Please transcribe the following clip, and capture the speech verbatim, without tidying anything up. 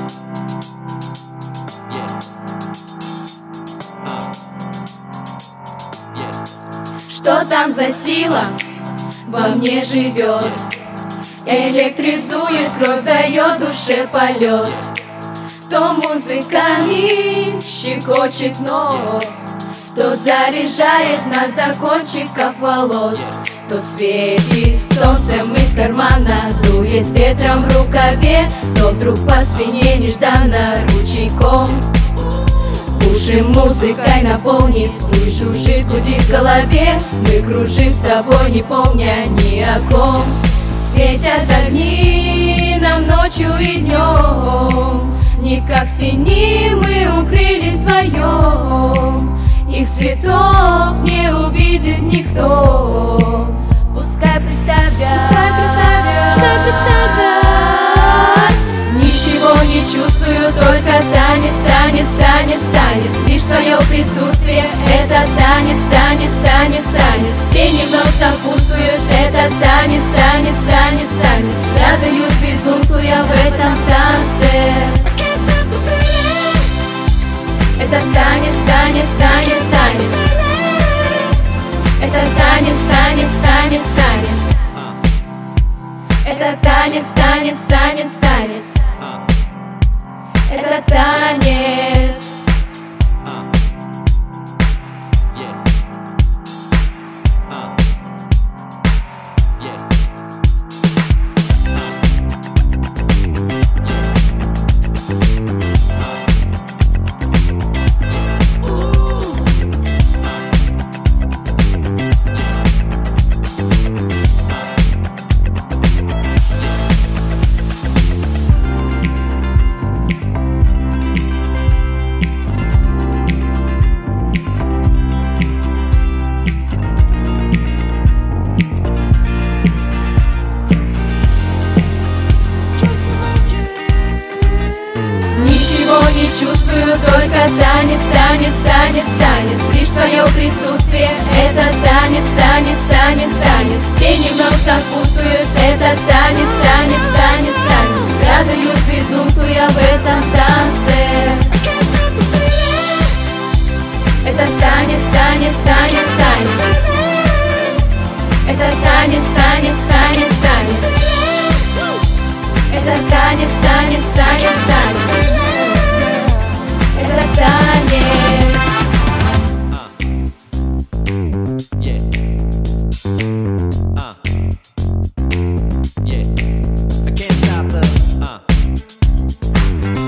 Что там за сила во мне живет? Электризует, кровь дает душе полет. То музыками щекочет нос, то заряжает нас до кончиков волос, то светит солнцем из кармана, дует ветром в рукаве, то вдруг по спине нежданно ручейком. Уши музыкой наполнит и жужжит, гудит в голове. Мы кружим с тобой, не помня ни о ком. Светят огни нам ночью и днем, никак в тени мы укрылись вдвоем. Их цветов не увидит никто. Пускай представят, пускай представят, пускай представят. Ничего не чувствую, только танец, танец, танец, танец. Лишь твое присутствие, это танец, танец, танец, танец. Тени вновь сопутствуют, это танец, танец, танец, танец. Радуюсь, безумствуя в этом танце. Это танец, танец, танец, танец. Это танец, танец, танец, танец. Это танец, танец, танец, танец. Это танец. Не чувствую, только танец, танец, танец, танец. Лишь твое присутствие, это танец, танец, танец, танец. Тени вновь сопутствуют, это танец, танец, танец, танец. Радуюсь, безумствуя в этом танце. Это танец, танец, танец, танец. Это танец, танец, танец, танец. Это танец, танец, танец, танец. Это танец. Yeah. Uh. Yeah. I can't stop the. Uh.